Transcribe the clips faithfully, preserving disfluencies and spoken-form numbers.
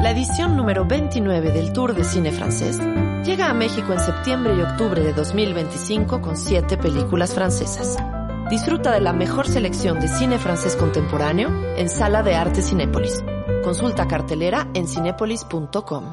La edición número veintinueve del Tour de Cine Francés llega a México en septiembre y octubre de dos mil veinticinco con siete películas francesas. Disfruta de la mejor selección de cine francés contemporáneo en Sala de Arte Cinépolis. Consulta cartelera en cinépolis punto com.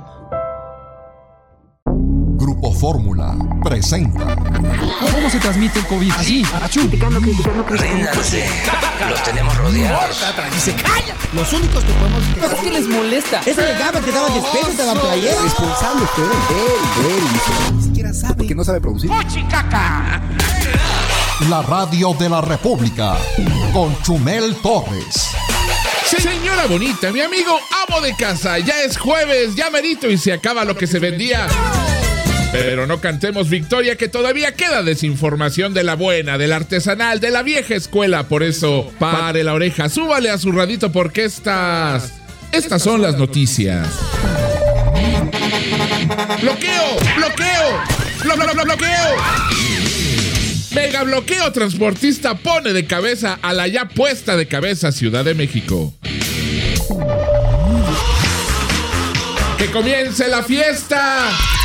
Grupo Fórmula presenta. ¿Cómo se transmite el COVID? Así, achú. Criticando, criticando, criticando. Ríndanse, los tenemos rodeados. Dice, ¡calla! Los únicos que podemos... ¿Pero es que les molesta? Ese de Gaba que daba despecho, te daban playera. Responsable, usted él, él, él. Ni siquiera sabe. Porque no sabe producir. ¡Cochicaca! La radio de la República con Chumel Torres. Señora bonita, mi amigo amo de casa, ya es jueves, ya merito y se acaba lo que se vendía. Pero no cantemos victoria, que todavía queda desinformación de la buena, de la artesanal, de la vieja escuela. Por eso, pare la oreja, súbale a su radito porque estas... Estas son las noticias. ¡Bloqueo! ¡Bloqueo! ¡Blo, blo, blo, bloqueo! Mega bloqueo transportista pone de cabeza a la ya puesta de cabeza Ciudad de México. ¡Que comience la fiesta!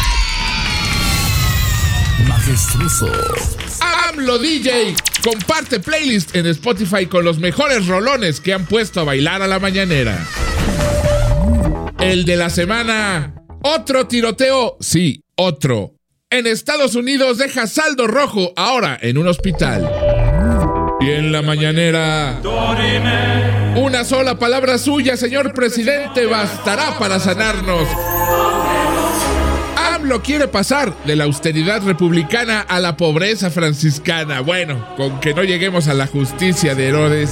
Majestuoso. AMLO D J comparte playlist en Spotify con los mejores rolones que han puesto a bailar a la mañanera. El de la semana. Otro tiroteo. Sí, otro. En Estados Unidos deja saldo rojo ahora en un hospital. Y en la mañanera. Una sola palabra suya, señor presidente, bastará para sanarnos. AMLO quiere pasar de la austeridad republicana a la pobreza franciscana. Bueno, con que no lleguemos a la justicia de Herodes.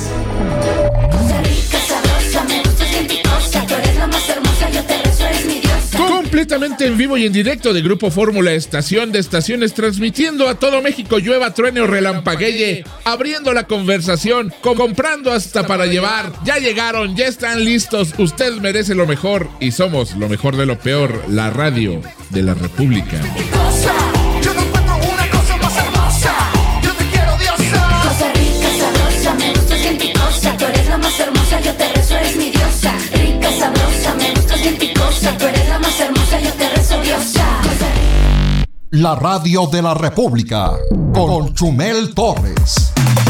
Completamente en vivo y en directo de Grupo Fórmula, estación de estaciones, transmitiendo a todo México, llueva, truene o relampagueye, abriendo la conversación, comprando hasta para llevar. Ya llegaron, ya están listos, usted merece lo mejor y somos lo mejor de lo peor, la radio de la República. Yo no encuentro una cosa más hermosa. Yo te quiero, diosa. Cosa rica, sabrosa, me gustas bien picosa. Tú eres la más hermosa, yo te rezo, eres mi diosa. Rica, sabrosa, me gustas bien picosa. Tú eres la más hermosa, yo te rezo, diosa. La radio de la República con Chumel Torres.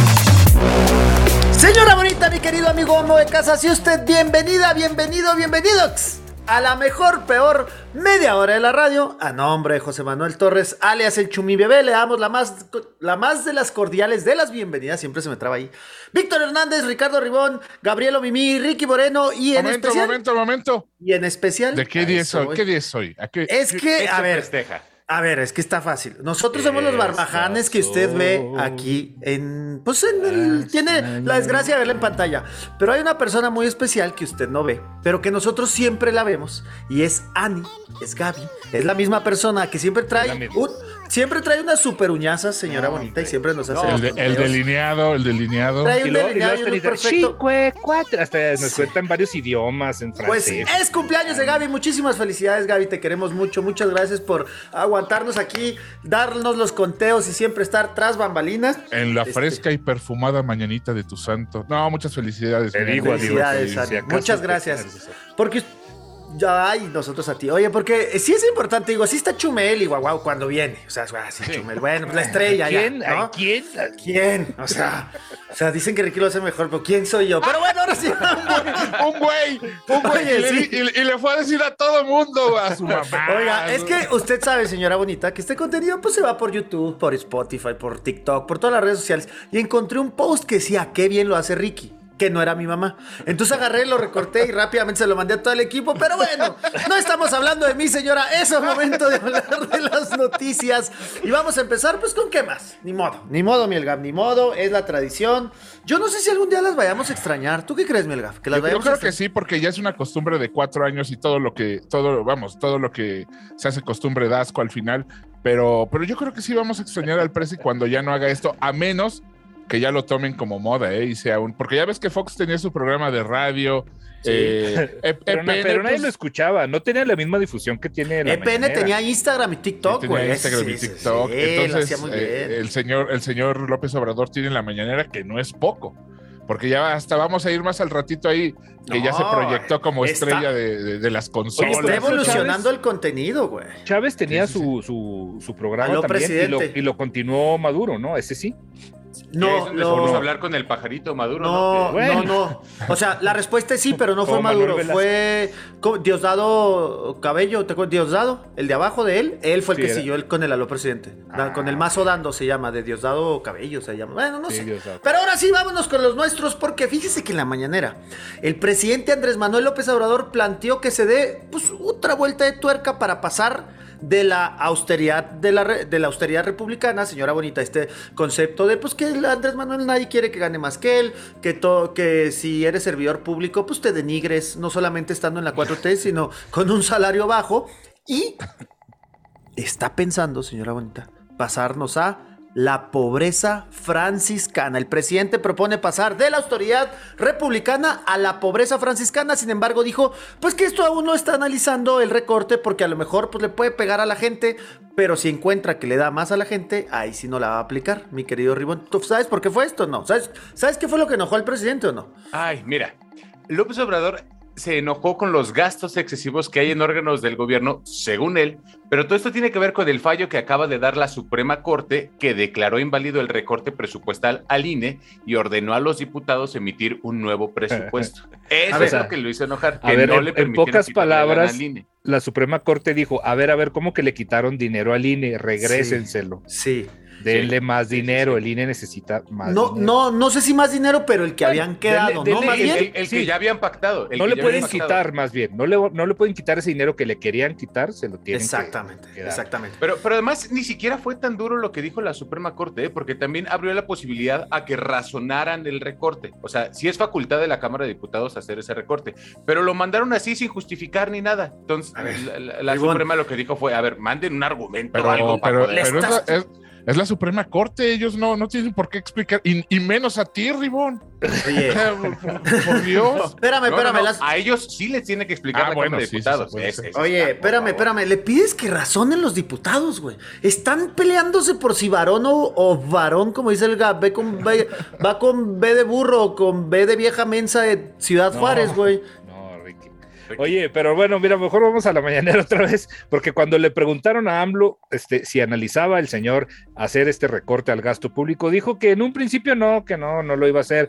Señora bonita, mi querido amigo amo de casa, si usted bienvenida, bienvenido, bienvenidos a la mejor, peor media hora de la radio. A nombre de José Manuel Torres, alias el Chumi Bebé, le damos la más, la más de las cordiales de las bienvenidas. Siempre se me traba ahí. Víctor Hernández, Ricardo Ribón, Gabriel Mimí, Ricky Moreno y en Momento, especial... momento, momento. Y en especial... ¿De qué día es hoy? ¿Qué día es hoy? ¿A qué, Es qué- que, qué a se ver... festeja? A ver, es que está fácil. Nosotros somos los barbajanes que usted ve aquí en... Pues en el... Tiene la desgracia de verla en pantalla. Pero hay una persona muy especial que usted no ve, pero que nosotros siempre la vemos. Y es Ani, es Gaby. Es la misma persona que siempre trae... Un, siempre trae unas super uñazas, señora no, bonita, y siempre nos hace... El, de, el delineado, el delineado. Trae un Y luego, y delineado luego y un hasta dice, perfecto. "Chique, cuatro", hasta nos cuentan varios idiomas en Pues francés. es cumpleaños de Gaby, muchísimas felicidades Gaby, te queremos mucho, muchas gracias por aguantarnos aquí, darnos los conteos y siempre estar tras bambalinas. En la Este, fresca y perfumada mañanita de tu santo. No, muchas felicidades. Te mi digo amigo. Felicidades, adiós, Ani. si acaso muchas te gracias. quieres. Porque ya, ay, nosotros a ti. Oye, porque sí es importante, digo, sí está Chumel y guau, guau, cuando viene. O sea, ah, sí, Chumel, bueno, pues la estrella ¿Quién? ya, ¿no? ¿A quién? ¿Quién? O sea, o sea, dicen que Ricky lo hace mejor, pero ¿quién soy yo? Pero bueno, ahora sí. Un güey, un güey, Oye, y, le, sí. y- y le fue a decir a todo mundo, a su mamá. Oiga, es que usted sabe, señora bonita, que este contenido pues se va por YouTube, por Spotify, por TikTok, por todas las redes sociales. Y encontré un post que decía, qué bien lo hace Ricky, que no era mi mamá. Entonces agarré, lo recorté y rápidamente se lo mandé a todo el equipo. Pero bueno, no estamos hablando de mí, señora. Es el momento de hablar de las noticias. Y vamos a empezar, pues, ¿con qué más? Ni modo, ni modo, Mielgaf, ni modo. Es la tradición. Yo no sé si algún día las vayamos a extrañar. ¿Tú qué crees, Mielgaf? ¿Que las Yo, yo vayamos creo a que extrañar? sí, porque ya es una costumbre de cuatro años y todo lo que, todo, vamos, todo lo que se hace costumbre da asco al final. Pero, pero yo creo que sí vamos a extrañar al Prezi cuando ya no haga esto, a menos que ya lo tomen como moda, ¿eh? Y sea un, porque ya ves que Fox tenía su programa de radio. Sí. eh, E- Pero, na- E P N, pero nadie pues, lo escuchaba, no tenía la misma difusión que tiene la E P N mañanera. tenía Instagram y TikTok, tenía güey. Instagram y Sí, sí, TikTok. sí, lo hacía Entonces, muy eh, bien. el señor, el señor López Obrador tiene la mañanera, que no es poco. Porque ya hasta vamos a ir más al ratito ahí, que No, ya se proyectó como está- estrella de, de- de las consolas. Está evolucionando Chávez- el contenido, güey. Chávez tenía Sí, sí, su, su, su programa Aló, también y lo, presidente. y lo continuó Maduro, ¿no? Ese sí. No, Eso lo- vamos a hablar con el pajarito Maduro, No, ¿no? Bueno. no, no. O sea, la respuesta es sí, pero no fue Como Manuel Maduro. Velasco. Fue co- Diosdado Cabello, ¿te acuerdas? Diosdado, el de abajo de él. Él fue el Sí, que era- siguió el, con el aló presidente. Da- Ah, con el mazo dando se llama, de Diosdado Cabello se llama. Bueno, no Sí, sé. Diosdado. Pero ahora sí, vámonos con los nuestros, porque fíjese que en la mañanera el presidente Andrés Manuel López Obrador planteó que se dé pues, otra vuelta de tuerca para pasar de la austeridad de la, re- de la austeridad republicana, señora bonita, este concepto de pues que el Andrés Manuel nadie quiere que gane más que él, que, to- que si eres servidor público, pues te denigres, no solamente estando en la cuatro T, sino con un salario bajo. Y está pensando, señora bonita, pasarnos a la pobreza franciscana. El presidente propone pasar de la austeridad republicana a la pobreza franciscana. Sin embargo, dijo, pues que esto aún no está analizando el recorte porque a lo mejor pues, le puede pegar a la gente, pero si encuentra que le da más a la gente, ahí sí no la va a aplicar, mi querido Ribón. ¿Tú sabes por qué fue esto? No. ¿Sabes, ¿Sabes qué fue lo que enojó al presidente o no? Ay, mira, López Obrador se enojó con los gastos excesivos que hay en órganos del gobierno, según él, pero todo esto tiene que ver con el fallo que acaba de dar la Suprema Corte, que declaró inválido el recorte presupuestal al I N E y ordenó a los diputados emitir un nuevo presupuesto. Eso ver, es lo que lo hizo enojar, A que ver, no en- le en permitieron pocas quitarle lana palabras, al I N E. La Suprema Corte dijo, a ver, a ver, ¿cómo que le quitaron dinero al I N E? Regrésenselo. Sí. Denle Sí, más sí, sí, dinero, sí. el I N E necesita más No, dinero. no, no sé si más dinero, pero el que Bueno, habían quedado, dele- ¿no? dele Más el- bien. El, el Sí. que ya habían pactado. el No que le ya pueden habían pactado. quitar, más bien, no le, no le pueden quitar ese dinero que le querían quitar, se lo tienen que- Exactamente, que dar. exactamente. Pero, pero además ni siquiera fue tan duro lo que dijo la Suprema Corte, ¿eh? Porque también abrió la posibilidad a que razonaran el recorte. O sea, sí es facultad de la Cámara de Diputados hacer ese recorte, pero lo mandaron así sin justificar ni nada. Entonces, A ver, la, la- la Ivonne. Suprema lo que dijo fue, a ver, manden un argumento o Pero, algo para pero, poder- pero es, estás- la, es- es la Suprema Corte, ellos no, no tienen por qué explicar, y, y menos a ti, Ribón. Oye, por, por- por Dios. espérame, No, no, espérame. no, las- A ellos sí les tiene que explicar Ah, la bueno, Cámara de sí, sí, Diputados. sí, puede Ese- ser. ese Oye, está, por espérame, favor. espérame. Le pides que razonen los diputados, güey. Están peleándose por si varón o, o varón, como dice el Gap. Ve con B, va con B de burro o con B de vieja mensa de Ciudad No. Juárez, güey. No, Ricky. Oye, pero bueno, mira, mejor vamos a la mañanera otra vez, porque cuando le preguntaron a AMLO este, si analizaba el señor hacer este recorte al gasto público, dijo que en un principio no, que no, no lo iba a hacer,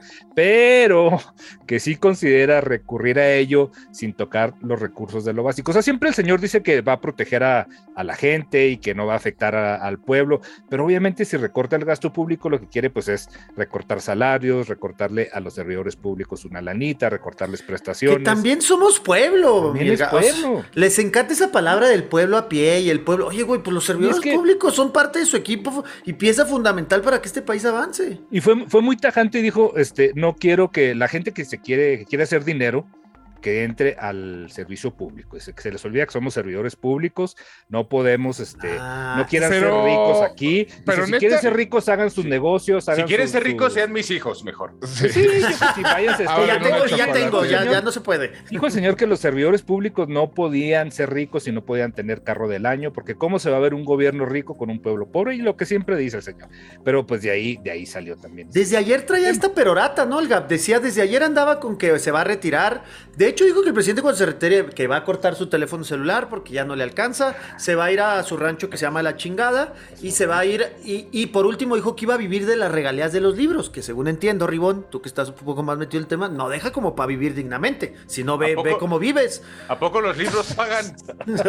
pero que sí considera recurrir a ello sin tocar los recursos de lo básico. O sea, siempre el señor dice que va a proteger a, a la gente y que no va a afectar a- al pueblo, pero obviamente si recorta el gasto público, lo que quiere pues es recortar salarios, recortarle a los servidores públicos una lanita, recortarles prestaciones. Que también somos pueblo. También mi es Ga- pueblo. Les encanta esa palabra del pueblo a pie y el pueblo. Oye, güey, pues los servidores Y es que- públicos son parte de su equipo y pieza fundamental para que este país avance. Y fue, fue muy tajante y dijo, este, no quiero que la gente que se quiere, que quiere hacer dinero, que entre al servicio público. Es que se les olvida que somos servidores públicos, no podemos, este, Ah, no quieran pero- ser ricos aquí. Dice, pero si neta- quieren ser ricos, hagan sus negocios, Si hagan quieren sus- ser ricos, sus- sean mis hijos, mejor. Sí. Sí, que pues, sí, váyanse, Ahora, ya estoy- no, tengo, no, ya chocolate. tengo, ya, Señor, ya no se puede. Dijo el señor que los servidores públicos no podían ser ricos y no podían tener carro del año, porque cómo se va a ver un gobierno rico con un pueblo pobre, y lo que siempre dice el señor. Pero pues de ahí, de ahí salió también. Desde ayer traía esta perorata, ¿no? El Gap decía, desde ayer andaba con que se va a retirar. De hecho, dijo que el presidente cuando se retire, que va a cortar su teléfono celular porque ya no le alcanza. Se va a ir a su rancho que se llama La Chingada y se va a ir, y, y por último dijo que iba a vivir de las regalías de los libros, que según entiendo, Ribón, tú que estás un poco más metido en el tema, no deja como para vivir dignamente. Si no, ve, ¿A poco? ve cómo vives. ¿A poco los libros pagan?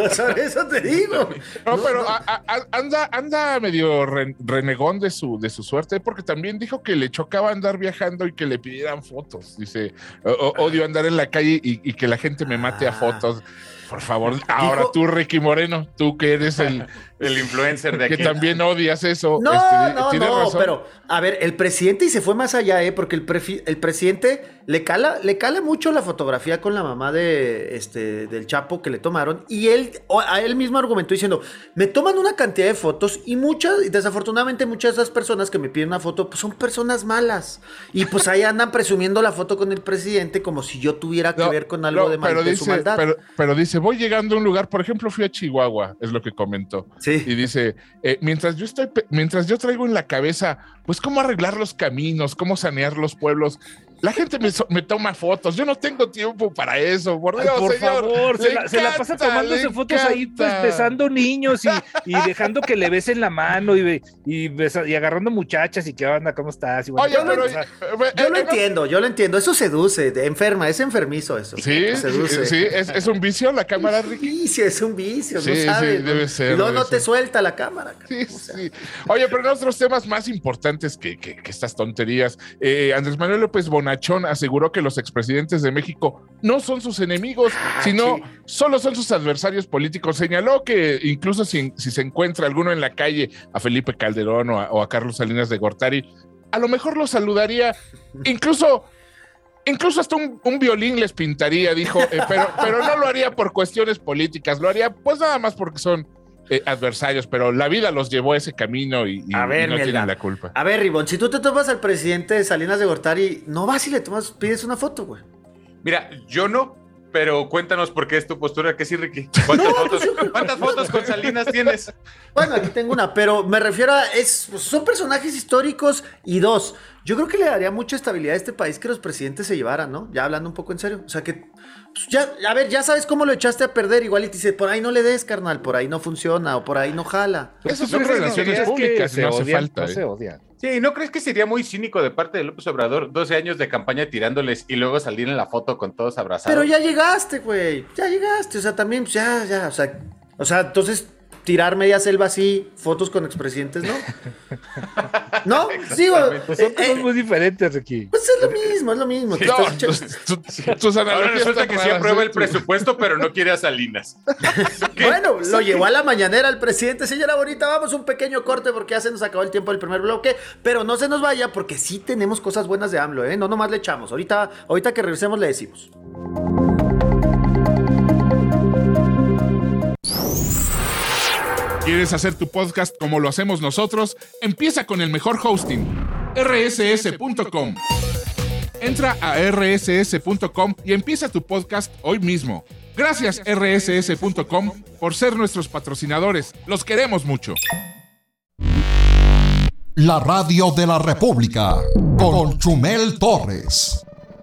Eso te digo. No, pero a- a- a- anda, anda medio re- renegón de su, de su suerte, porque también dijo que le chocaba andar viajando y que le pidieran fotos. Dice, "O- o- odio andar en la calle y, y que la gente me mate a Ah. fotos. Por favor, ahora Dijo- tú, Ricky Moreno, tú que eres el, El influencer de que aquí. también odias eso. No, este, no, ¿tienes no, razón? pero a ver, el presidente y se fue más allá, ¿eh? Porque el, prefi- el presidente le cala, le cala mucho la fotografía con la mamá de este del Chapo que le tomaron y él o- a él mismo argumentó diciendo, me toman una cantidad de fotos y muchas, y desafortunadamente muchas de esas personas que me piden una foto pues son personas malas y pues ahí andan presumiendo la foto con el presidente como si yo tuviera que No, ver con algo no, de, mal, pero de dice, su maldad. Pero, pero dice, voy llegando a un lugar, por ejemplo, fui a Chihuahua, es lo que comentó. Sí. Y dice, eh, mientras yo estoy, pe- mientras yo traigo en la cabeza, pues cómo arreglar los caminos, cómo sanear los pueblos, La gente me, so- me toma fotos. Yo no tengo tiempo para eso. Por Ay, Dios, por señor. favor, se Le la, se la pasa encanta, tomándose le fotos ahí, pues encanta. besando niños y, y dejando que le besen la mano y, y, besa- y agarrando muchachas y qué onda, ¿cómo estás? Y bueno, Oye, o pero... sea, eh, Yo lo eh, entiendo, yo lo entiendo. Eso seduce, de- enferma, es enfermizo eso. Sí, seduce. sí, es, es un vicio la cámara, Es un Ricky. vicio, es un vicio, Sí, no sí, sabes. debe ¿no? ser, Y luego debe no te ser. suelta la cámara. Sí, o sea. sí. Oye, pero en otros temas más importantes que, que- que estas tonterías, eh, Andrés Manuel López Bonachón aseguró que los expresidentes de México no son sus enemigos, Ah, sino sí. solo son sus adversarios políticos. Señaló que incluso si, si se encuentra alguno en la calle, a Felipe Calderón o a, o a Carlos Salinas de Gortari, a lo mejor lo saludaría, incluso... Incluso hasta un, un violín les pintaría, dijo, eh, pero, pero no lo haría por cuestiones políticas, lo haría pues nada más porque son eh, adversarios, pero la vida los llevó a ese camino y, y- A ver, y no Mielga. tienen la culpa. A ver, Ribón, si tú te tomas al presidente de Salinas de Gortari, no vas y le tomas, pides una foto, güey. Mira, yo no, pero cuéntanos por qué es tu postura, que sí, Ricky. ¿Cuántas, fotos, ¿cuántas fotos con Salinas tienes? Bueno, aquí tengo una, pero me refiero a, es, son personajes históricos y dos, yo creo que le daría mucha estabilidad a este país que los presidentes se llevaran, ¿no? Ya hablando un poco en serio, o sea que, pues ya, a ver, ya sabes cómo lo echaste a perder, igual y te dice, por ahí no le des, carnal, por ahí no funciona, o por ahí no jala. Esas ¿tú son crees relaciones que públicas, se no hace odian? falta. No eh. se odian. Sí, ¿no crees que sería muy cínico de parte de López Obrador doce años de campaña tirándoles y luego salir en la foto con todos abrazados? Pero ya llegaste, güey, ya llegaste, o sea, también, pues ya, ya, o sea, o sea, entonces... Tirar media selva así, fotos con expresidentes, ¿no? ¿No? Digo, Pues son eh, cosas eh, muy diferentes, Ricky. pues es lo mismo, es lo mismo. te No, estás echando- tus, tus- tus Ahora analogías resulta están que sí raras, aprueba ¿eh? el presupuesto, pero no quiere a Salinas. Bueno, lo llevó a la mañanera el presidente. Señora bonita, vamos un pequeño corte porque ya se nos acabó el tiempo del primer bloque, pero no se nos vaya porque sí tenemos cosas buenas de AMLO, ¿eh? No nomás le echamos. Ahorita, ahorita que regresemos le decimos. ¿Quieres hacer tu podcast como lo hacemos nosotros? Empieza con el mejor hosting, erre ese ese punto com. Entra a erre ese ese punto com y empieza tu podcast hoy mismo. Gracias erre ese ese punto com por ser nuestros patrocinadores. Los queremos mucho. La radio de la República con Chumel Torres.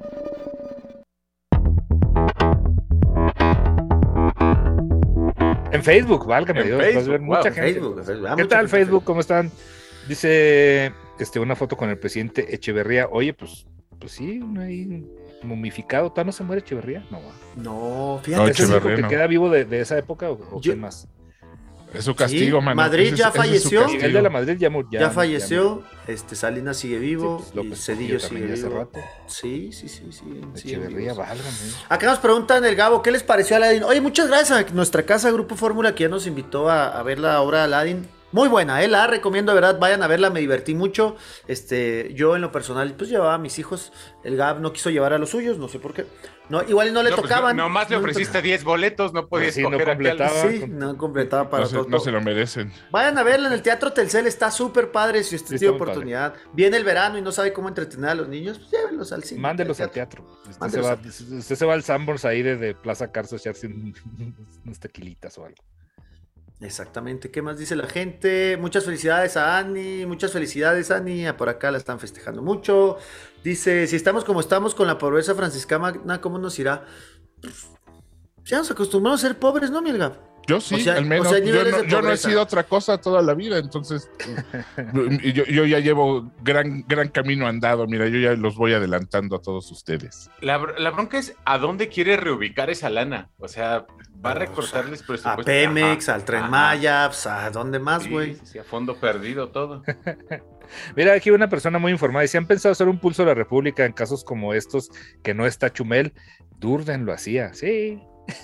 En Facebook, válgame En Dios, Facebook, vas a ver wow, mucha en gente. Facebook, Facebook, ah, ¿Qué mucha tal, gente. Facebook? ¿Cómo están? Dice este, una foto con el presidente Echeverría. Oye, pues, pues sí, uno ahí momificado. ¿Todavía no se muere Echeverría? No, va. No, No, fíjate. ¿Es el único Echeverría que no. queda vivo de, de esa época o, o Yo- quién más? Es su castigo, Sí, mano. Madrid Ese es- ya ese es su falleció. castigo. Miguel de la Madrid ya, mu- Ya, ya falleció, este Salinas sigue vivo, Sí, pues, y López Cedillo Portillo sigue también ya hace vivo. rato. Sí, sí, sí, sí. sí, Echeverría, amigos. válgame. Acá nos preguntan el Gabo, ¿qué les pareció Aladdin? Oye, muchas gracias a nuestra casa Grupo Fórmula que ya nos invitó a, a ver la obra de Aladdin. Muy buena, ¿eh? La recomiendo, de verdad, vayan a verla, me divertí mucho. Este, yo en lo personal, pues llevaba a mis hijos, el Gab no quiso llevar a los suyos, no sé por qué. No, igual y no le No, pues, tocaban. no- nomás le No ofreciste diez boletos, no podías Pues sí, no escoger aquel. completaba. Sí, no completaba para No se, todo. no se lo merecen. Vayan a verla en el Teatro Telcel, está súper padre si usted Sí, tiene está muy oportunidad. Viene el verano y no sabe cómo entretener a los niños, pues llévenlos al cine. Mándelos al teatro. Usted se, Mándelos va, al usted se va al Sanborns ahí de, de Plaza Carso a echarse un- unas tequilitas o algo. Exactamente, ¿qué más dice la gente? Muchas felicidades a Ani, muchas felicidades Ani, por acá la están festejando mucho. Dice, si estamos como estamos con la pobreza franciscana, ¿cómo nos irá? Pues, ya nos acostumbramos a ser pobres, ¿no, Mielga? Yo sí, O sea- al menos. o sea, yo, niveles no, de yo no he pobreza. sido otra cosa toda la vida, entonces yo, yo ya llevo gran, gran camino andado. Mira, yo ya los voy adelantando a todos ustedes. La, br- la bronca es a dónde quiere reubicar esa lana. O sea, va a recortarles A presupuesto. Pemex, Ajá, al Tren ajá. Maya, pues, ¿a dónde más, Sí, güey? sí, sí, a fondo perdido todo. Mira, aquí una persona muy informada. Dice, ¿han pensado hacer un pulso a la República en casos como estos que no está Chumel? Durden lo hacía, sí.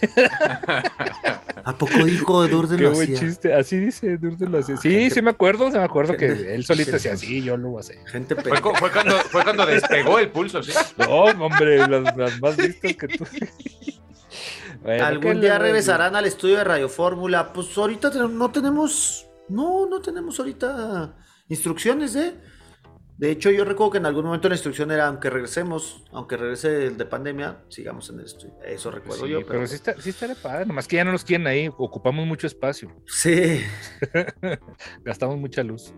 ¿A poco dijo Durden Qué lo buen hacía? chiste. Así dice, Durden lo hacía. Sí, gente- sí me acuerdo, sí me acuerdo que gente- él solito gente- decía, sí, yo lo voy a hacer. Gente Fue, pendeja. cu- fue cuando, fue cuando despegó el pulso, ¿sí? No, hombre, las, las más vistas que tú. Bueno, ¿qué ¿Algún le día voy a decir? regresarán al estudio de Radio Fórmula? Pues ahorita ten- no tenemos, no, no tenemos ahorita instrucciones, ¿eh? De hecho, yo recuerdo que en algún momento la instrucción era, aunque regresemos, aunque regrese el de pandemia, sigamos en el estudio. Eso recuerdo Sí, yo. pero, Pero, sí, está, sí estaría padre, nomás que ya no nos quieren ahí, ocupamos mucho espacio, sí. gastamos mucha luz.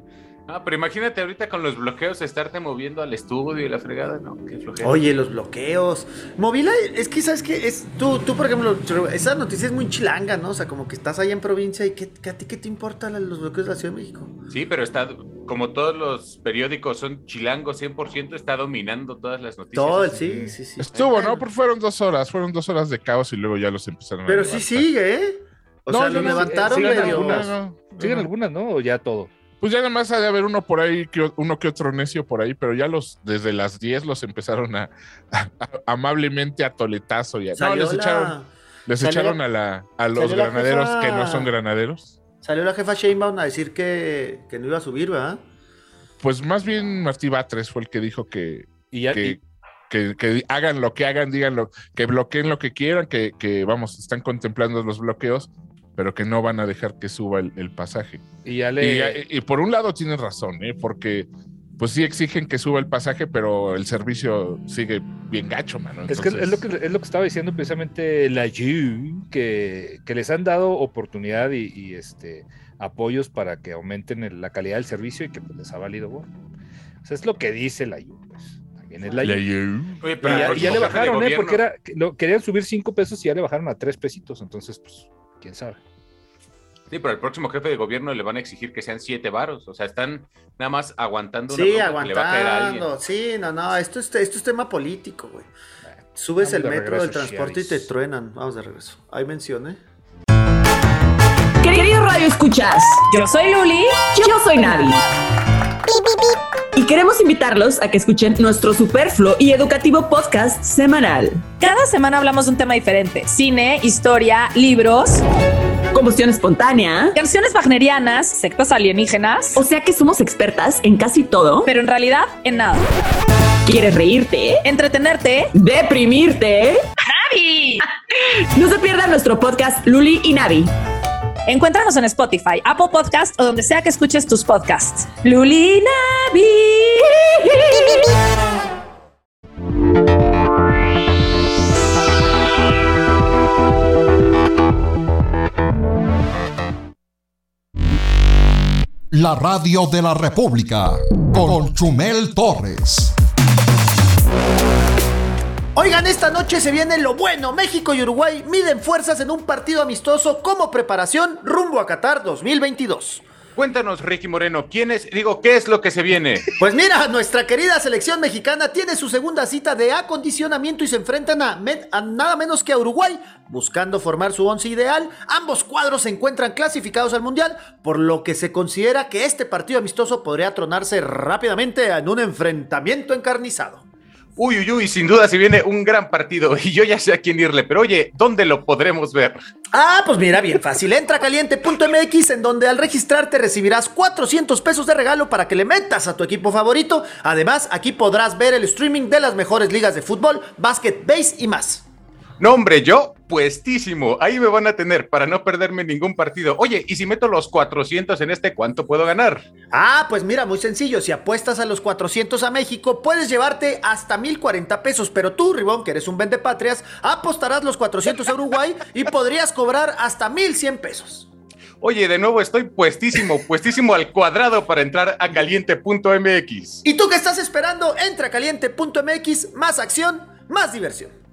Ah, pero imagínate ahorita con los bloqueos estarte moviendo al estudio y la fregada, ¿no? Qué flojera. Oye, los bloqueos. Movila, es que, ¿sabes qué? Es, tú, tú, por ejemplo, esa noticia es muy chilanga, ¿no? O sea, como que estás allá en provincia y ¿qué, qué, ¿a ti qué te importan los bloqueos de la Ciudad de México? Sí, pero está, como todos los periódicos son chilangos cien por ciento, está dominando todas las noticias. Todo el, sí, sí, sí. Estuvo, ¿no? Porque fueron dos horas, furon dos horas de caos y luego ya los empezaron pero a sí levantar. sigue, ¿eh? O No, sea, no, lo no, levantaron siguen medio... algunas. No, no, ¿Siguen no. algunas, no? ¿O ya todo? Pues ya nada más ha de haber uno por ahí, que, uno que otro necio por ahí, pero ya los desde las diez los empezaron a, a- a- amablemente a toletazo. Ya. No, Salió les la- echaron, les salió echaron la- a, la, a los salió la granaderos jefa- que no son granaderos. Salió la jefa Sheinbaum a decir que, que no iba a subir, ¿verdad? Pues más bien Martí Batres fue el que dijo que, Y ya, que, y- que, que hagan lo que hagan, díganlo, que bloqueen lo que quieran, que, que vamos, están contemplando los bloqueos, pero que no van a dejar que suba el, el pasaje. y ya Y, le... y por un lado tienen razón, ¿eh? Porque pues sí exigen que suba el pasaje, pero el servicio sigue bien gacho, mano. Es que Entonces, es lo que es lo que estaba diciendo precisamente la Yu, que, que les han dado oportunidad y, y, este apoyos para que aumenten el- la calidad del servicio y que pues, les ha valido gorro. O sea, es lo que dice la Yu, pues. También es la la Yu. Yu. Oye, Y pero el ya, y ya próximo le jefe de bajaron, ¿eh? gobierno- Porque era, que lo, querían subir cinco pesos y ya le bajaron a tres pesitos. Entonces, pues, quién sabe. Sí, pero al próximo jefe de gobierno le van a exigir que sean siete varos. O sea, están nada más aguantando una Sí, bronca que le va a caer a alguien. aguantando. Sí, no, no, esto es, esto es tema político, güey. Subes Vamos el de metro del regreso, transporte y te Chiavis. truenan. Vamos de regreso. Ahí mencioné. Queridos Radio Escuchas, yo soy Luli, yo soy Navi. Y queremos invitarlos a que escuchen nuestro superfluo y educativo podcast semanal. Cada semana hablamos de un tema diferente. Cine, historia, libros, Combustión espontánea. canciones wagnerianas, sectas alienígenas, O sea que somos expertas en casi todo. pero en realidad en nada. ¿Quieres reírte? Entretenerte. ¿Deprimirte? ¡Navi! No se pierdan nuestro podcast Luli y Navi. Encuéntranos en Spotify, Apple Podcast o donde sea que escuches tus podcasts. Luli y Navi. La radio de la República con Chumel Torres. Oigan, esta noche se viene lo bueno. México y Uruguay miden fuerzas en un partido amistoso como preparación rumbo a Qatar dos mil veintidós. Cuéntanos, Ricky Moreno, ¿quién es? Digo, ¿qué es lo que se viene? Pues mira, nuestra querida selección mexicana tiene su segunda cita de acondicionamiento y se enfrentan a, men- a nada menos que a Uruguay, buscando formar su once ideal. Ambos cuadros se encuentran clasificados al Mundial, por lo que se considera que este partido amistoso podría tronarse rápidamente en un enfrentamiento encarnizado. Uy, uy, uy, sin duda se viene un gran partido y yo ya sé a quién irle, pero oye, ¿dónde lo podremos ver? Ah, pues mira, bien fácil. Entra a caliente punto m x, en donde al registrarte recibirás cuatrocientos pesos de regalo para que le metas a tu equipo favorito. Además, aquí podrás ver el streaming de las mejores ligas de fútbol, básquet, base y más. No, hombre, yo puestísimo. Ahí me van a tener para no perderme ningún partido. Oye, y si meto los cuatrocientos en este, ¿cuánto puedo ganar? Ah, pues mira, muy sencillo. Si apuestas a los cuatrocientos a México, puedes llevarte hasta mil cuarenta pesos. Pero tú, Ribón, que eres un vendepatrias, apostarás los cuatrocientos a Uruguay y podrías cobrar hasta mil cien pesos. Oye, de nuevo estoy puestísimo, puestísimo al cuadrado para entrar a caliente punto m x. ¿Y tú qué estás esperando? Entra a caliente punto m x, más acción, más diversión.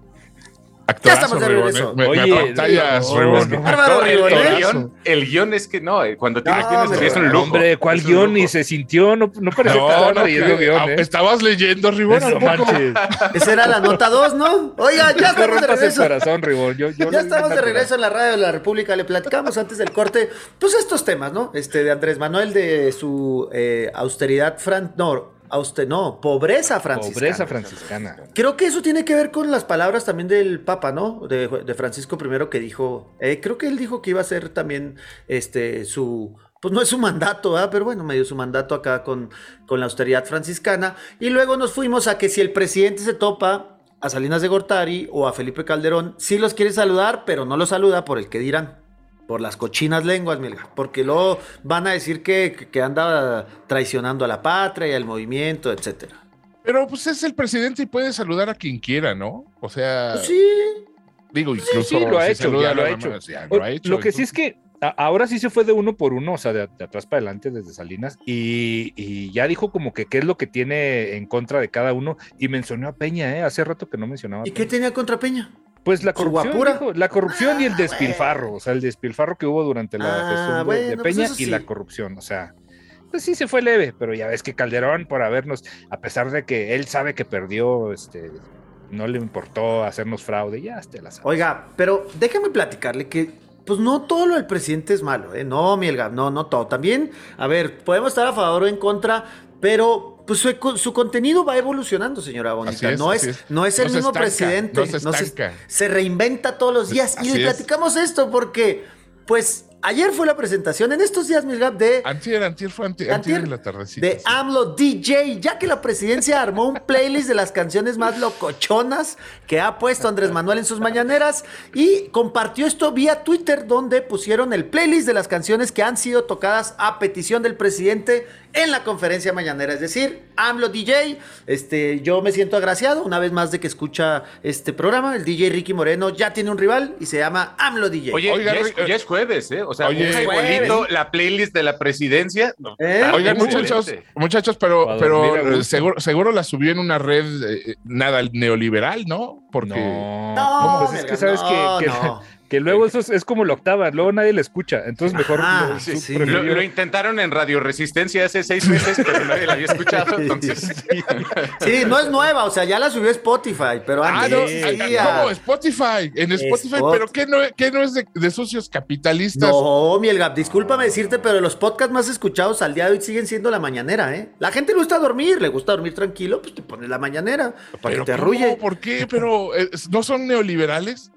Ya estamos de regreso. Me, Oye, me apantallas, no, Ribón. no. Bárbaro, No, el, Ribón, el ¿eh? guión, el guión es que no, eh, cuando tienes, No, tienes hombre, es un lujo. Hombre, ¿cuál es un guión? lujo. Ni se sintió, no, no pareció que No, estaban no, leyendo que- guión, ah, ¿eh? estabas leyendo, Ribón, Eso, ¿a poco? manches. Esa era la nota dos, ¿no? Oiga, ya No estamos de rompas el regreso. corazón, Ribón. Yo, yo Ya lo- estamos de regreso en la radio de la República. Le platicamos antes del corte, pues estos temas, ¿no? Este de Andrés Manuel, de su eh, austeridad fran... No, auster... no, pobreza franciscana. Pobreza franciscana. Creo que eso tiene que ver con las palabras también del Papa, ¿no? De, de Francisco primero, que dijo, eh, creo que él dijo que iba a ser también este su, pues no es su mandato, ¿eh? Pero bueno, medio su mandato acá con, con la austeridad franciscana. Y luego nos fuimos a que si el presidente se topa a Salinas de Gortari o a Felipe Calderón, sí los quiere saludar, pero no los saluda por el que dirán. Por las cochinas lenguas, Milga. Porque luego van a decir que, que anda traicionando a la patria y al movimiento, etcétera. Pero pues es el presidente y puede saludar a quien quiera, ¿no? O sea, Pues sí. digo, incluso Sí, lo ha si hecho, saluda ya a lo la ha mamá, hecho. ya lo ha hecho. Lo que sí es entonces- que a, ahora sí se fue de uno por uno, o sea, de, de atrás para adelante desde Salinas, y, y ya dijo como que qué es lo que tiene en contra de cada uno, y mencionó a Peña, ¿eh? Hace rato que no mencionaba. ¿Y qué tenía contra Peña? Pues la ¿Su corrupción, guapura? dijo, la corrupción Ah, y el despilfarro, o sea, el despilfarro que hubo durante la Ah, gestión de, bueno, de pues Peña eso y sí. la corrupción, o sea, pues sí se fue leve, pero ya ves que Calderón, por habernos, a pesar de que él sabe que perdió, este, no le importó hacernos fraude, ya te la sabes. Oiga, pero déjame platicarle que pues no todo lo del presidente es malo, ¿eh? No, Mielga, no, no todo. También, a ver, podemos estar a favor o en contra, pero pues su, su contenido va evolucionando, señora Bonita. Así es, no, es, así es. no es No el se mismo estanca, presidente. no se estanca. se reinventa todos los días. Así y le es. platicamos esto porque, pues, ayer fue la presentación, en estos días, Milgap, de... Antier, antier fue antier, antier, antier en la tardecita. De sí. AMLO D J, ya que la presidencia armó un playlist de las canciones más locochonas que ha puesto Andrés Manuel en sus mañaneras y compartió esto vía Twitter, donde pusieron el playlist de las canciones que han sido tocadas a petición del presidente en la conferencia mañanera. Es decir, AMLO D J, este, yo me siento agraciado una vez más de que escucha este programa. El D J Ricky Moreno ya tiene un rival y se llama AMLO D J. Oye, Oiga, ya, es, Rick- ya es jueves, ¿eh? O sea, Oye, un igualito la playlist de la presidencia. No, ¿Eh? está Oigan, excelente. muchachos, muchachos, pero, Para pero dormir a gusto. eh, seguro, seguro la subió en una red eh, nada neoliberal, ¿no? Porque No, No, pues es que Melgar, sabes no, que, que, no. que luego eso es, es como la octava, luego nadie la escucha, entonces mejor Ajá, lo- sí, su- sí. prefirió- Lo, lo intentaron en Radio Resistencia hace seis meses, pero nadie la había escuchado, entonces... Sí, no es nueva, o sea, ya la subió Spotify, pero Ah, antes no, sí, ah, a- ¿cómo? Spotify, en Spotify, Spot- pero ¿qué no, qué no es de, de socios capitalistas? No, Mielgap, discúlpame decirte, pero los podcasts más escuchados al día de hoy siguen siendo la mañanera, ¿eh? La gente le gusta dormir, le gusta dormir tranquilo, pues te pones la mañanera para que Pero te ¿cómo? arrulle. ¿Por qué? Pero eh, ¿no son neoliberales?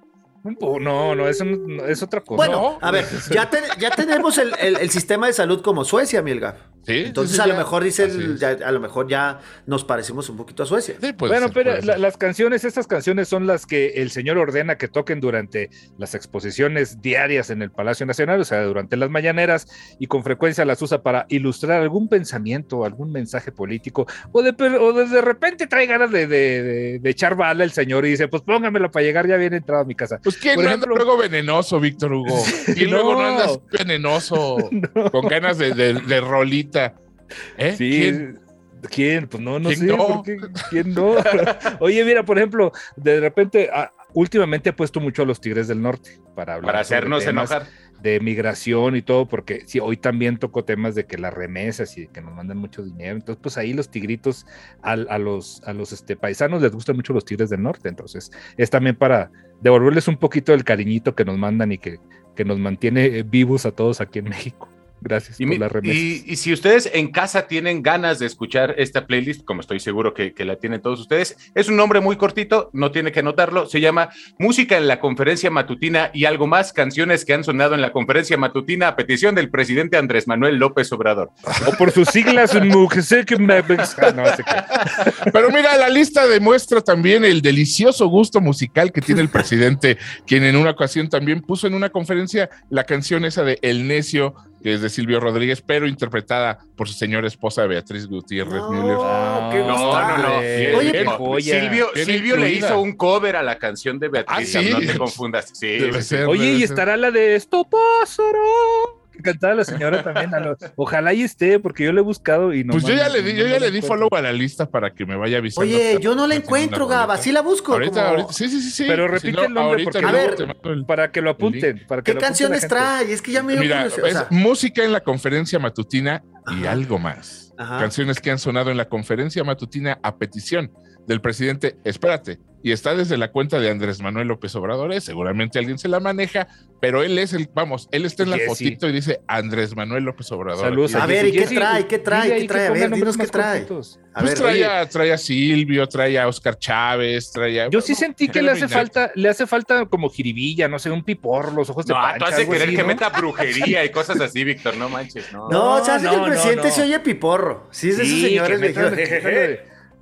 Oh, no, no, eso no- es otra cosa. Bueno, No. a ver, ya, te- ya tenemos el, el- el sistema de salud como Suecia, Mielgap. Sí, Entonces sí, sí, a lo ya. mejor dice Así el- es. ya- a lo mejor ya nos parecemos un poquito a Suecia. Sí, puede Bueno, ser, pero puede la- ser. las canciones, estas canciones son las que el señor ordena que toquen durante las exposiciones diarias en el Palacio Nacional, o sea, durante las mañaneras, y con frecuencia las usa para ilustrar algún pensamiento, algún mensaje político, o de, o de, de repente trae ganas de, de, de- de echar bala el señor y dice, pues póngamelo para llegar ya bien entrado a mi casa. Pues quién Por no ejemplo- anda luego venenoso, Víctor Hugo. Y luego no no. andas venenoso, con ganas de, de, de rolita. ¿Eh? Sí. ¿Quién? ¿Quién? Pues no, no ¿Quién sé. no? ¿por qué? ¿Quién no? Oye, mira, por ejemplo, de repente, ah, últimamente ha puesto mucho a los Tigres del Norte para hablar Para sobre hacernos temas enojar. de migración y todo, porque sí, hoy también tocó temas de que las remesas y que nos mandan mucho dinero. Entonces, pues ahí los tigritos, al- a, los, a los este, paisanos les gustan mucho los Tigres del Norte. Entonces, es también para devolverles un poquito del cariñito que nos mandan y que, que nos mantiene eh, vivos a todos aquí en México. Gracias Y, por mi- las remesas. y- y si ustedes en casa tienen ganas de escuchar esta playlist, como estoy seguro que, que la tienen todos ustedes, es un nombre muy cortito, no tiene que anotarlo, se llama Música en la Conferencia Matutina y algo más, canciones que han sonado en la Conferencia Matutina a petición del presidente Andrés Manuel López Obrador. O por sus siglas, un mujer que me- no sé qué. Pero mira, la lista demuestra también el delicioso gusto musical que tiene el presidente, quien en una ocasión también puso en una conferencia la canción esa de El Necio, que es de Silvio Rodríguez, pero interpretada por su señora esposa Beatriz Gutiérrez No, Müller. qué No, gustazo. no, no. Oye, Oye, qué pero- joya. Silvio, Bien Silvio le incluida. hizo un cover a la canción de Beatriz, Ah, ¿sí? no te confundas. Sí, Debe sí, sí. ser, Oye, debe y ser. estará la de Esto pasará, que cantaba la señora también. a lo- Ojalá y esté, porque yo lo he buscado y no. Pues yo ya mames, le di, no- yo no ya la le di encuentro. follow a la lista para que me vaya avisando. Oye, yo no la Si tiene encuentro, una Gab, rolita. así la busco. Ahorita, como- ahorita, sí, sí, sí, sí. Pero Si repite no, el nombre, ahorita porque A luego ver, te mando el- para que lo apunten. Para que ¿Qué lo apunte canciones la gente. trae? Es que ya me dio Mira, curiosidad, o es sea, música en la conferencia matutina y algo más. Ajá. Canciones que han sonado en la conferencia matutina a petición del presidente. Espérate, y está desde la cuenta de Andrés Manuel López Obrador. ¿eh? Seguramente alguien se la maneja, pero él es el, vamos, él está en la Jessy. fotito y dice Andrés Manuel López Obrador. Saludos Y- A ver, Jessy. ¿y qué Jessy, trae? ¿Qué trae? dile ¿Qué ahí trae? A que ver, ponga dinos nombres qué más trae. cortitos. A Pues ver, trae, oye, a, trae a Silvio, trae a Oscar Chávez, trae a... Yo sí sentí que le hace Género falta, le hace falta como jiribilla, no sé, un pipor, los ojos de No, pancha, tú has de algo querer así, que ¿no? meta brujería y cosas así, Víctor, no manches, no. no, se hace no, que el no, presidente no. se oye piporro. Sí, es de esos Sí, señores que metan- de- déjalo de-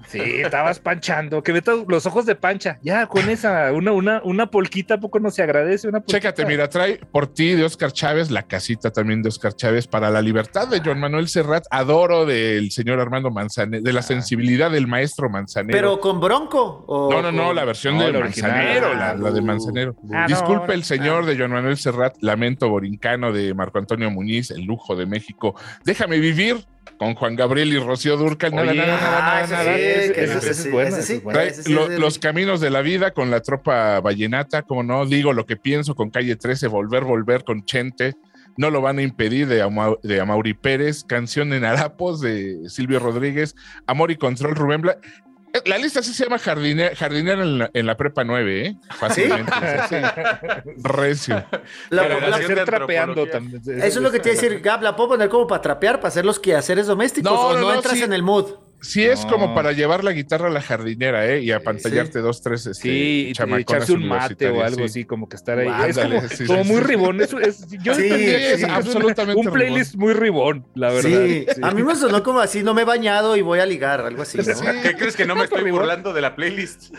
Sí, estabas panchando, que ve los ojos de Pancha, ya con esa, una, una, una polquita, ¿a poco no se agradece una polquita? Chécate, mira, trae Por ti de Óscar Chávez, La casita también de Óscar Chávez, Para la libertad de Joan Manuel Serrat, Adoro del señor Armando Manzanero, de la ah. sensibilidad del maestro Manzanero. ¿Pero con Bronco? O no, no, no, con... la versión no, de la Manzanero, la, la de Manzanero. Ah, Disculpe no, el señor ah. de Joan Manuel Serrat, Lamento Borincano de Marco Antonio Muñiz, El lujo de México, Déjame vivir, con Juan Gabriel y Rocío Dúrcal, nada, Oye, nada, nada, ah, nada, ese nada. sí, Ese- que ese- no, ese ese es bueno, ese ese sí, es bueno. Trae ese sí lo- es de- los caminos de la vida con la tropa vallenata, como no, digo lo que pienso con Calle trece, Volver, Volver con Chente, No lo van a impedir de, Ama- de Amaury Pérez, Canción en Harapos de Silvio Rodríguez, Amor y Control Rubén Blas. La lista sí se llama Jardinera, jardinera en, la, en la prepa nueve, ¿eh? Fácilmente. ¿Sí? Recio. La- Pero la- la- Hacer de trapeando antropología. también. Eso es lo que te iba a decir, Gab, ¿la puedo poner como para trapear, para hacer los quehaceres domésticos? No, ¿O no, no, no, entras sí. en el mood? Sí es No. como para llevar la guitarra a la jardinera, ¿eh? Y apantallarte Sí. dos, tres este, Sí, y chamaconas echarse un mate o universitarias, algo sí. así, como que estar ahí. Guau, es ándale, como, sí, como sí, muy sí. ribón. Es, es- yo Sí, entendí sí, eso, es que un- absolutamente un playlist muy ribón, la verdad. Sí. Sí. A mí me sonó como así, no me he bañado y voy a ligar, algo así, ¿no? ¿Qué crees que no me estoy burlando de la playlist?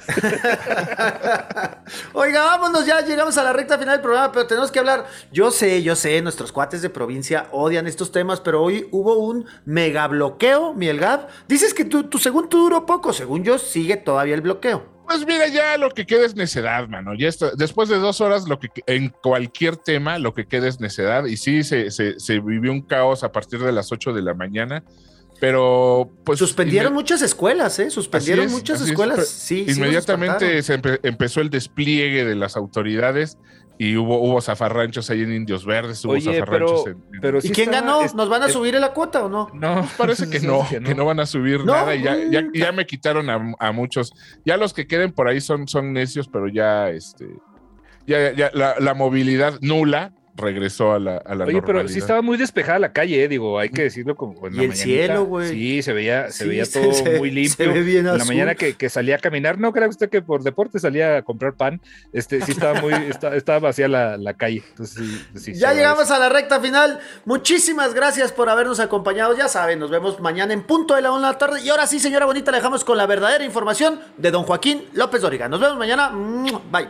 Oiga, vámonos ya, llegamos a la recta final del programa, pero tenemos que hablar. Yo sé, yo sé, nuestros cuates de provincia odian estos temas, pero hoy hubo un mega bloqueo, Miel Gab. Dices que tu, tu según tú duró poco, según yo sigue todavía el bloqueo. Pues mira, ya lo que queda es necedad, mano. Ya está, después de dos horas, lo que en cualquier tema, lo que queda es necedad. Y sí, se, se, se vivió un caos a partir de las ocho de la mañana. Pero, pues. Suspendieron inme- muchas escuelas, ¿eh? Suspendieron así es, muchas así es, escuelas. pero Sí, sí nos inmediatamente espantaron. se empe- empezó el despliegue de las autoridades y hubo, hubo zafarranchos ahí en Indios Verdes, hubo Oye, zafarranchos pero, en, en- pero ¿Y sí quién estaba- ganó? es- ¿Nos van a es- subir la cuota o no? No, Parece que no, que no van a subir No, nada y ya, ya, mm. ya me quitaron a, a muchos. Ya los que queden por ahí son, son necios, pero ya este ya, ya la, la movilidad nula regresó a la, a la Oye, normalidad. pero sí estaba muy despejada la calle, eh, digo, hay que decirlo como en Y la el mañanita. cielo, güey. Sí, se veía, se Sí, veía se- todo se- muy se limpio. ve bien en la azul. mañana que, que salía a caminar, no crea usted que por deporte salía a comprar pan, este sí estaba muy, está- estaba vacía la, la calle. Entonces, sí, sí, Ya se llegamos a la recta final. Muchísimas gracias por habernos acompañado. Ya saben, nos vemos mañana en punto de la una de la tarde. Y ahora sí, señora bonita, la dejamos con la verdadera información de don Joaquín López Dóriga. Nos vemos mañana. Bye.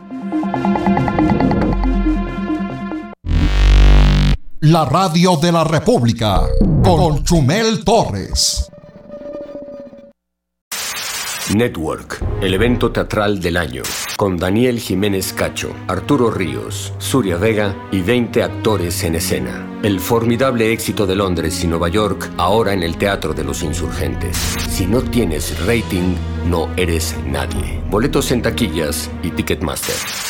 La radio de la República con Chumel Torres. Network, el evento teatral del año, con Daniel Jiménez Cacho, Arturo Ríos, Suria Vega y veinte actores en escena. El formidable éxito de Londres y Nueva York, ahora en el Teatro de los Insurgentes. Si no tienes rating, no eres nadie. Boletos en taquillas y Ticketmaster.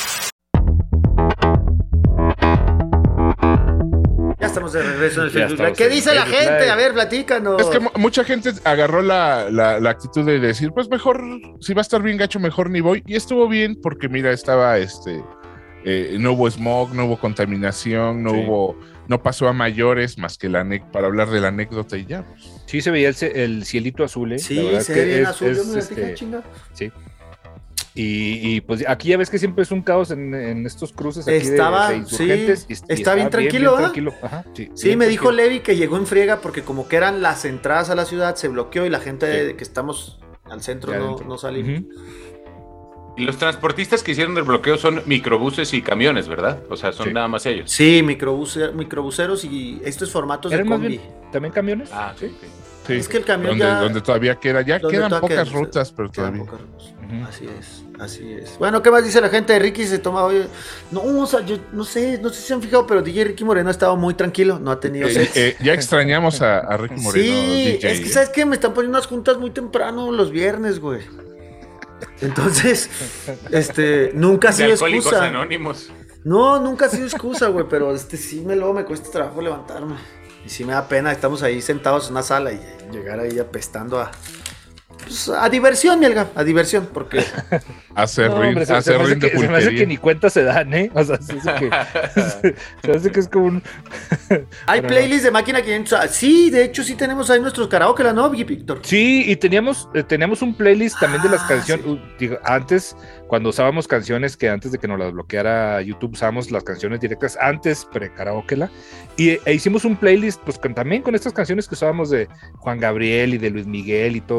Ya estamos de regreso en el Ya Facebook Live. estamos ¿Qué en dice la Facebook gente? Live. A ver, platícanos. Es que mu- mucha gente agarró la, la, la actitud de decir, pues mejor, si va a estar bien gacho, mejor ni voy. Y estuvo bien porque, mira, estaba, este, eh, no hubo smog, no hubo contaminación, no Sí. hubo, no pasó a mayores más que la ane- para hablar de la anécdota y ya. Pues. Sí se veía el, ce- el cielito azul, ¿eh? La Sí, verdad se que ve bien es- azul. Yo es, me este, chinga. Sí. Y, y, pues aquí ya ves que siempre es un caos en, en estos cruces aquí de- Estaba, de, insurgentes. sí, y- y está bien tranquilo, ¿verdad? tranquilo. Ajá, sí, Sí, bien me dijo tranquilo. Levi que llegó en friega porque como que eran las entradas a la ciudad, se bloqueó y la gente Sí. que estamos al centro Ya no, adentro. no salimos. Ujú. Y los transportistas que hicieron el bloqueo son microbuses y camiones, ¿verdad? O sea, son Sí. nada más ellos. Sí, microbuse- microbuseros y estos formatos de ¿Eran más combi. bien también camiones? Ah, sí. sí. ok. Sí. Es que el camión donde, ya- donde todavía queda, ya Donde quedan todavía pocas quedan- rutas, pero Quedan todavía. pocas rutas. Ujú. Así es, así es. Bueno, ¿qué más dice la gente? Ricky se toma hoy. No, o sea, yo no sé, no sé si se han fijado, pero D J Ricky Moreno ha estado muy tranquilo, no ha tenido Eh, sets. eh, ya extrañamos a, a Ricky Moreno. Sí, D J, es que ¿eh? sabes que me están poniendo unas juntas muy temprano los viernes, güey. Entonces, este, nunca ha De sido Alcohólicos excusa. Anónimos. No, nunca ha sido excusa, güey, pero este sí me luego me cuesta trabajo levantarme. Y sí me da pena, estamos ahí sentados en una sala y llegar ahí apestando a pues, a diversión, Mielga, a diversión, porque A serrín, No, hombre, se, a se me hace serrín de que, se me hace pulquería. que ni cuentas se dan, ¿eh? O sea, se hace que, se hace que es como un... hay Pero playlists de máquina quinientos. Ah, sí, de hecho sí tenemos ahí nuestros karaoke, ¿la no, Víctor? Sí, y teníamos, eh, teníamos un playlist también de las Ah, canciones. sí. uh, digo, antes, cuando usábamos canciones que antes de que nos las bloqueara YouTube, usábamos las canciones directas antes pre-karaokela. Y e hicimos un playlist, pues con, también con estas canciones que usábamos de Juan Gabriel y de Luis Miguel y todo esto.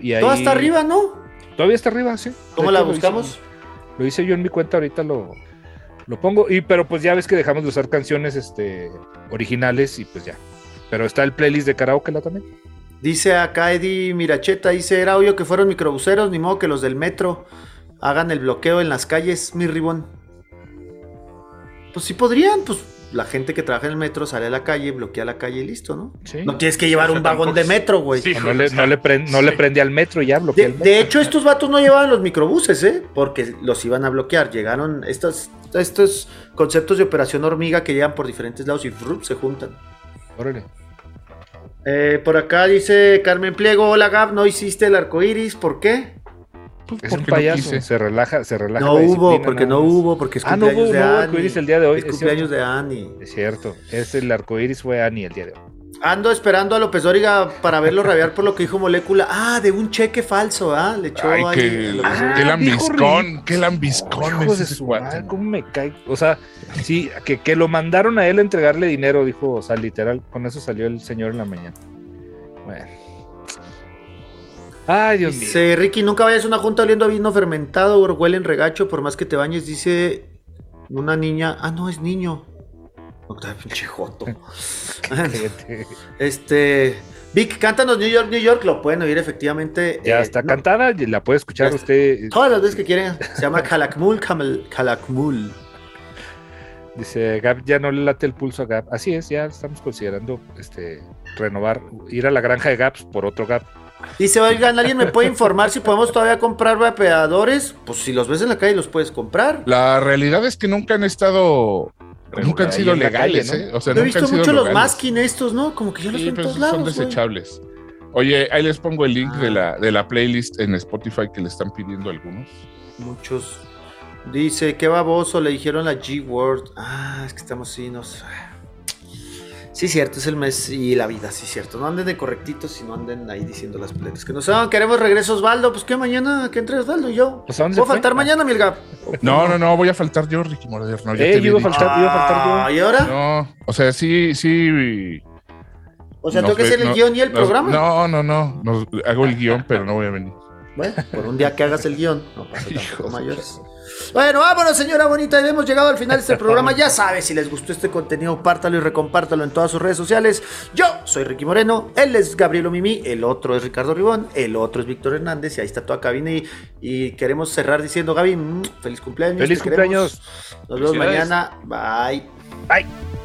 Y ahí... Todo está arriba, ¿no? Todavía está arriba, sí. ¿Cómo la buscamos? Lo hice, lo hice yo en mi cuenta, ahorita lo, lo pongo. Y pero pues ya ves que dejamos de usar canciones este, originales y pues ya. Pero está el playlist de karaoke la también. Dice acá Eddie Miracheta, dice, era obvio que fueron microbuseros, ni modo que los del metro hagan el bloqueo en las calles, mi ribón. Pues sí podrían, pues la gente que trabaja en el metro sale a la calle, bloquea la calle y listo, ¿no? Sí. No tienes que llevar un vagón de metro, güey. Sí, no, le, no, le prende, no sí. le prende al metro y ya bloquea de, el metro. De hecho, estos vatos no llevaban los microbuses, ¿eh? Porque los iban a bloquear. Llegaron estos, estos conceptos de operación hormiga que llegan por diferentes lados y ¡frup! Se juntan. Órale. Eh, por acá dice Carmen Pliego, hola Gab, no hiciste el arco iris, ¿por qué? Pues es un payaso, no se relaja, se relaja. No hubo, porque no hubo, porque es ah, cumpleaños no hubo, de no hubo Annie. Arcoiris el día de hoy. Es, es cumpleaños de Annie. Es cierto, es el arcoiris fue Annie el día de hoy. Ando esperando a López Dóriga para verlo rabiar por lo que dijo Molécula. Ah, de un cheque falso, ¿ah? Le echó Ay, ahí. qué, Ah, qué lambiscón, qué lambiscón. Hijo de su madre, ¿cómo me cae? O sea, sí, que, que lo mandaron a él a entregarle dinero, dijo, o sea, literal, con eso salió el señor en la mañana. Bueno. Ay, Dios mío. Dice Ricky, nunca vayas a una junta oliendo a vino fermentado o huele en regacho, por más que te bañes, dice una niña. Ah, no, es niño. No, está pinche joto. este. Vic, cántanos New York, New York, lo pueden oír efectivamente. Ya eh, está no, cantada, la puede escuchar usted. Todas las veces que quieren. Se llama Calakmul, Calakmul. Dice Gab, ya no le late el pulso a Gab. Así es, ya estamos considerando este renovar, ir a la granja de Gaps por otro Gab. Dice, oigan, ¿alguien me puede informar si podemos todavía comprar vapeadores? Pues si los ves en la calle los puedes comprar. La realidad es que nunca han estado, nunca han sido legales, calle, ¿no? ¿eh? O sea, Yo he nunca visto han mucho sido los masking estos, ¿no? Como que yo los sí, veo en pero todos lados, son desechables. Wey. Oye, ahí les pongo el link ah. de la de la playlist en Spotify que le están pidiendo algunos. Muchos. Dice, qué baboso, le dijeron la G-Word. Ah, es que estamos así, no sé. Sí, cierto, es el mes y la vida, sí, cierto. No anden de correctitos, sino anden ahí diciendo las plenas. Que no saben, queremos regreso Osvaldo. Pues que mañana, que entre Osvaldo y yo. Pues, ¿Puedo faltar fue? mañana, Milgap? No, no, no, voy a faltar yo, Ricky Moderno. Ya eh, yo iba a faltar, ah, iba a faltar yo. ¿Y ahora? No, o sea, sí, sí. O sea, ¿tengo que hacer el no, guión y el nos, programa? No, no, no. Nos, hago el guión, pero no voy a venir. Bueno, por un día que hagas el guión, no pasa tampoco mayores. Bueno, vámonos, señora bonita, y hemos llegado al final de este programa. Ya sabes, si les gustó este contenido, pártalo y recompártalo en todas sus redes sociales. Yo soy Ricky Moreno, él es Gabriel Mimi, el otro es Ricardo Ribón, el otro es Víctor Hernández, y ahí está toda cabina. Y, y queremos cerrar diciendo, Gaby, mmm, feliz cumpleaños. Feliz cumpleaños. Nos vemos mañana. Bye. Bye.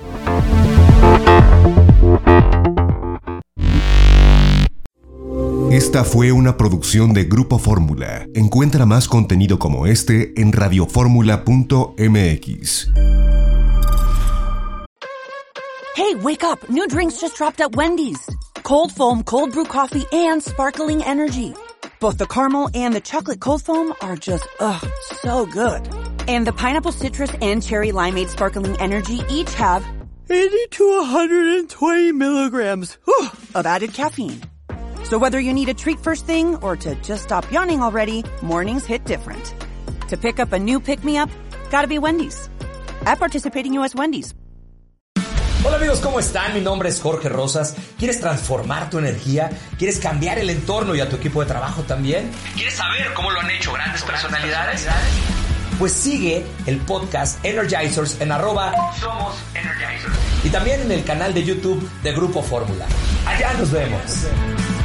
Esta fue una producción de Grupo Fórmula. Encuentra más contenido como este en radioformula punto m x. Hey, wake up. New drinks just dropped at Wendy's. Cold foam, cold brew coffee, and sparkling energy. Both the caramel and the chocolate cold foam are just, ugh, so good. And the pineapple citrus and cherry limeade sparkling energy each have eighty to one hundred twenty milligrams whew, of added caffeine. So whether you need a treat first thing or to just stop yawning already, mornings hit different. To pick up a new pick-me-up, gotta be Wendy's. At participating U S Wendy's. Hola amigos, ¿cómo están? Mi nombre es Jorge Rosas. ¿Quieres transformar tu energía? ¿Quieres cambiar el entorno y a tu equipo de trabajo también? ¿Quieres saber cómo lo han hecho grandes personalidades? Pues sigue el podcast Energizers en arroba Somos Energizers. Y también en el canal de YouTube de Grupo Fórmula. Allá nos vemos.